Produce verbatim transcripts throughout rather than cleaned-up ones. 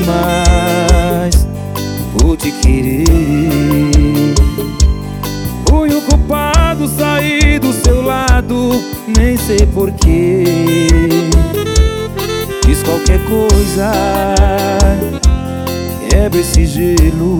demais por te querer. Fui o culpado, saí do seu lado, nem sei porquê. Fiz qualquer coisa, quebra esse gelo.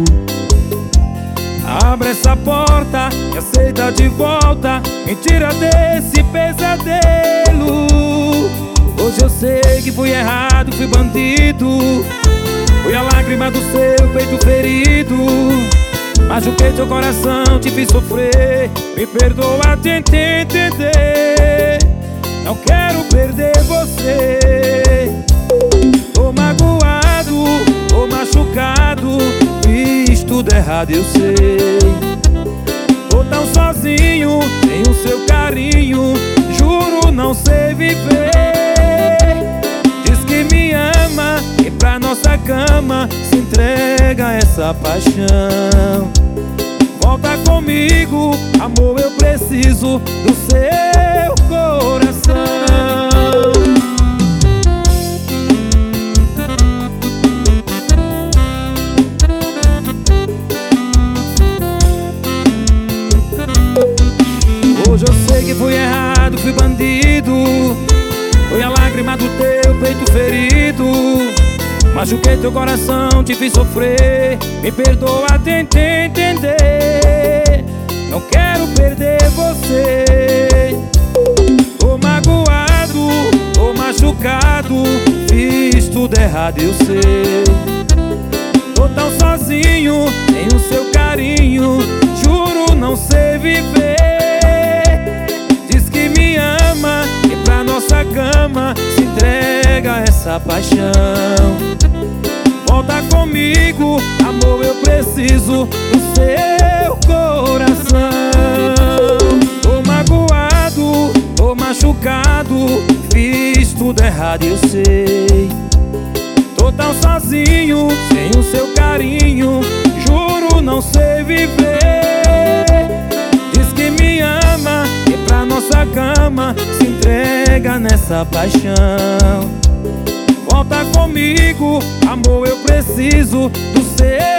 Abre essa porta e aceita de volta, me tira desse pesadelo. Hoje eu sei que fui errado, fui bandido. Fui a lágrima do seu peito ferido. Machuquei teu coração, te fiz sofrer. Me perdoa, tentei entender. Não quero perder você. Tô magoado, tô machucado, fiz tudo errado, eu sei. Tô tão sozinho, sem o seu carinho, juro não sei viver. Diz que me ama e pra nossa cama se entrega a essa paixão. Volta comigo, amor, eu preciso do seu coração. Hoje eu sei que fui errado, fui bandido. Fui a lágrima do teu peito ferido. Machuquei teu coração, te fiz sofrer. Me perdoa, tentei entender. Não quero perder você. Tô magoado, tô machucado, fiz tudo errado, eu sei. Tô tão sozinho, sem o seu carinho, juro não sei viver. Diz que me ama e pra nossa cama se entrega a essa paixão. Volta comigo, amor, eu preciso do seu coração. Tô magoado, tô machucado, fiz tudo errado, eu sei. Tô tão sozinho, sem o seu carinho, juro não sei viver. Diz que me ama e pra nossa cama se entrega nessa paixão. Volta comigo, amor, eu preciso do seu